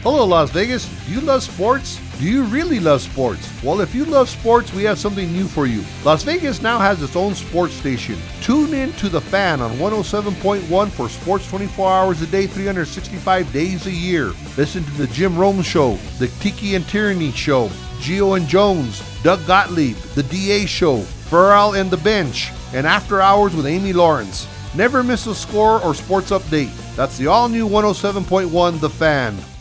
Hello, Las Vegas. Do you love sports? Do you really love sports? Well, if you love sports, we have something new for you. Las Vegas now has its own sports station. Tune in to The Fan on 107.1 for sports 24 hours a day, 365 days a year. Listen to The Jim Rome Show, The Tiki and Tyranny Show, Gio and Jones, Doug Gottlieb, The DA Show, Ferrell and The Bench, and After Hours with Amy Lawrence. Never miss a score or sports update. That's the all-new 107.1 The Fan.